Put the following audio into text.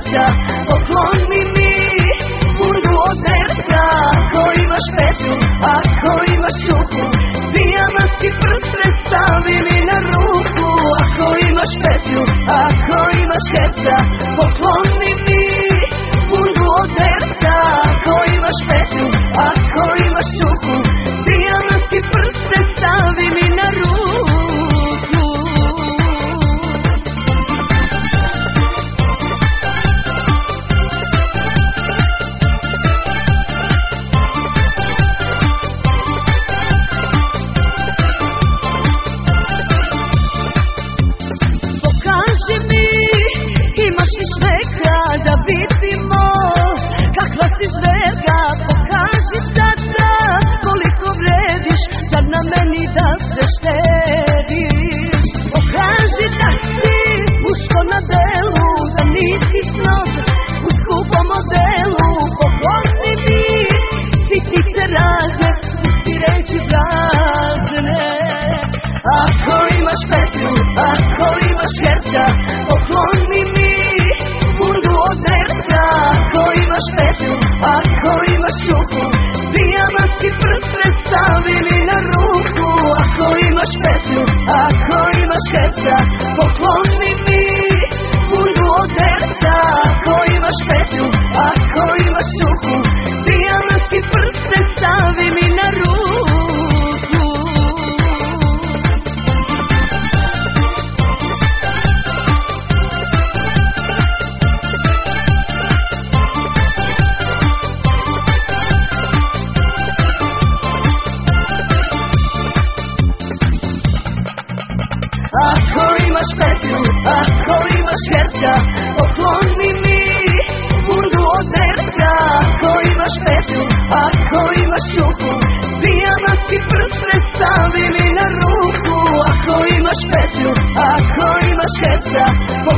herca, pokloni mi bundu od herca. Ako imaš petlju, ako imaš čuku, diamantski prste stavi mi na ruku. Ako imaš petlju, ako imaš herca, pokloni mi bundu od herca. Ako imaš petlju, ako imaš čuku, diamantski prste stavi mi na ruku. Da vidimo kakva si zverka, pokaži sada koliko vrediš, zar na meni da se štediš. Pokaži da si muško na delu, da nisi snob u skupom modelu. Pokloni mi sitnice razne, pusti reči prazne. Ako imaš petlju, ako imaš herca, pokloni mi bundu od herca. Ako imaš petlju, ako imaš čuku, diamantski prste stavi mi na ruku. Ako imaš petlju, ako imaš herca, pokloni mi bundu od herca. Ako imaš petlju, ako imaš čuku, diamantski prste stavi mi na ruku. Ako imaš petlju, ako imaš herca, pokloni mi bundu od herca. Ako imaš petlju, ako imaš čuku, diamantski prste stavi mi na ruku. Ako imaš petlju, ako imaš herca,